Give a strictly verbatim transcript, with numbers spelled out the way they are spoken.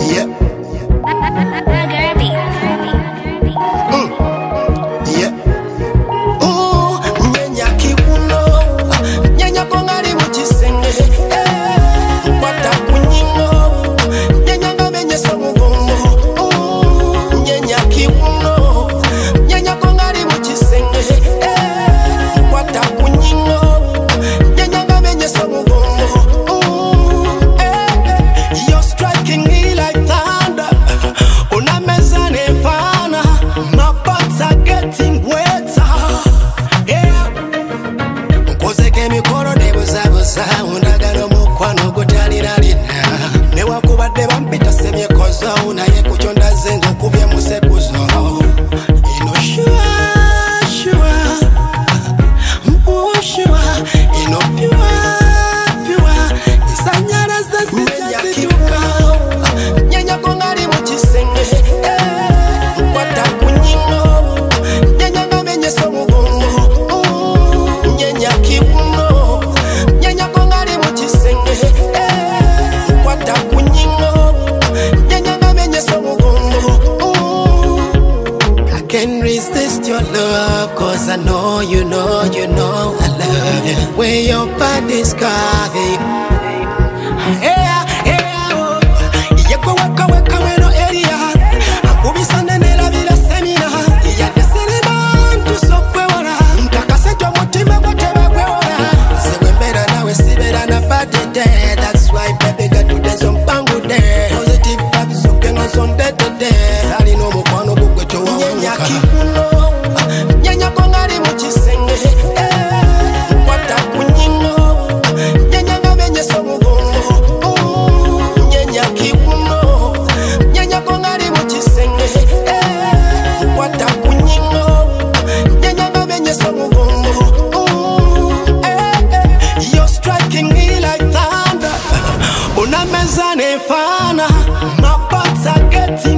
Yeah. Mm. Yeah. Ooh, nyenya kibuno, nyenya kongari muchisenge, eh, kwata kunyingo, nyenya ngamenye somugongo. Ooh, nyenya kibuno, nyenya kongari muchisenge, eh, kwata kunyingo, nyenya ngamenye somugongo. Ooh, eh, eh, you're striking me like thunder. Unameza nefana, my butt's are getting wetter. Yeah. Kozeke mikoro nebuzabuza, undagano mukwano gutalina lina. Newakubadde bampita semyekozo, naye kukyonda zengo kubye musekuzo. Ino sure, sure, sure, ino pure, pure. Isanyara zazijazituka, nyenya kongari muchisenge, eh, kwata kunyingo, nyenya ngamenye somugongo. Ooh, nyenya kibuno, nyenya kongari muchisenge, eh, kwata kunyingo, nyenya ngamenye somugongo. Ooh, I can't resist your love, cause I know you know, you know I love you. Where your body's carving. Yeah, yeah, oh. Yekwe weka weka weno area. Akubisa nenela vila semina. Yadesele bantu sokwe wala. Mkakase jwa mutima kwa teba kwe wala. Sewe mbera nawe sibera na body day. That's why baby got to dance on pangu day. Positive vibes soke ngon day to day. Sali no mukwano bukwe chowa wamuka. Nyenya kibuno, nyenya kongari muchisenge, eh, kwata kunyingo, nyenya ngamenye somugongo. Ooh, nyenya kibuno, nyenya kongari muchisenge, eh, kwata kunyingo, nyenya ngamenye somugongo. Ooh, eh, eh, you're striking me like thunder. Unameza nefana, my butt's are getting